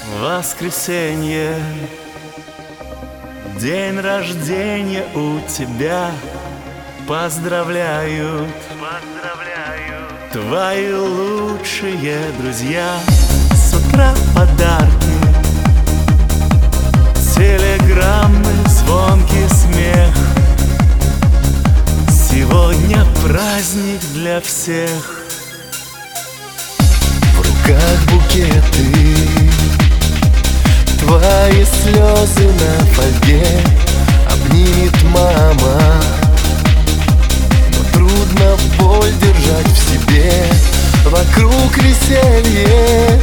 Воскресенье, день рождения у тебя. Поздравляют твои лучшие друзья. С утра подарки, телеграммы, звонкий смех. Сегодня праздник для всех. В руках букеты, твои слезы на фольге обнимет мама. Но трудно боль держать в себе. Вокруг веселье,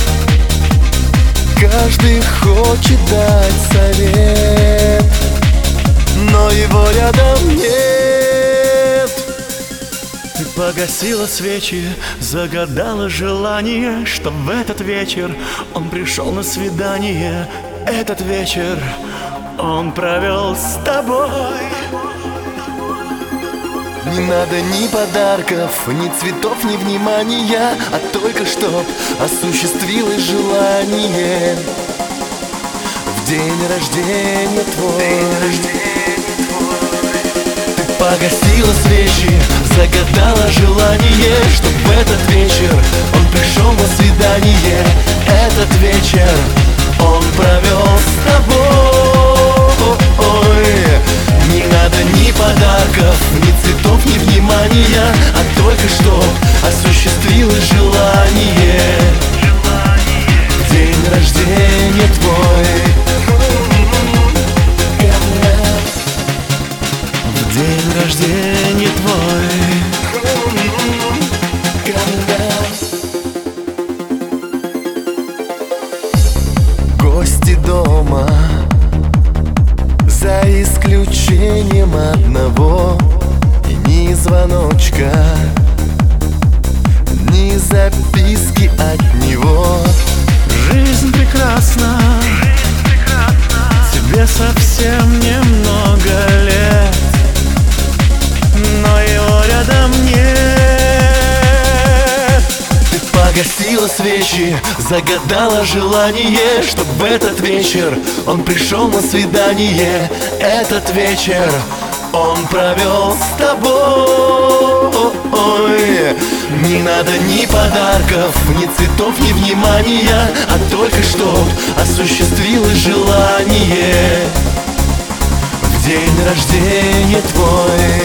каждый хочет дать совет, но его рядом нет. Ты погасила свечи, загадала желание, чтоб в этот вечер он пришел на свидание. Этот вечер он провел с тобой. Не надо ни подарков, ни цветов, ни внимания, а только чтоб осуществилось желание. В день рождения твой ты погасила свечи, загадала желание, чтоб в этот вечер он пришел на свидание. Этот вечер он провел с тобой. Не надо ни подарков, ни цветов, ни внимания, а только чтоб осуществилось желание. В день рождения твой, В день рождения твой. гости дома, за исключением одного. И ни звоночка, ни записки от него. Жизнь прекрасна, тебе совсем немного лет, но его рядом нет. Ты погасила свечи, загадала желание, чтоб в этот вечер он пришел на свидание. Этот вечер он провел с тобой. Не надо ни подарков, ни цветов, ни внимания, а только чтоб осуществилось желание. В день рождения твой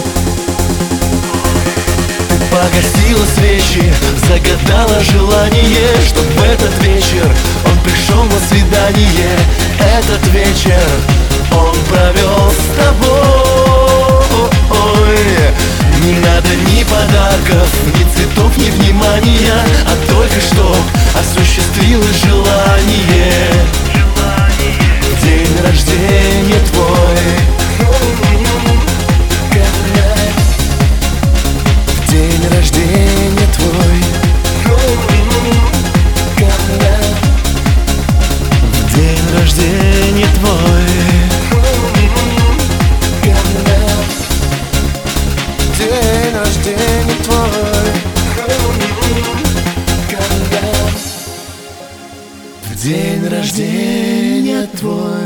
ты погасила свечи, загадала желание, чтоб в этот вечер он пришел на свидание. Этот вечер он провел с тобой. Не надо ни подарков, ни цветов, ни внимания, а только чтоб осуществилось желание. В день рождения твой, в день рождения твой, В день рождения твой. день рождения твой, в день рождения твой.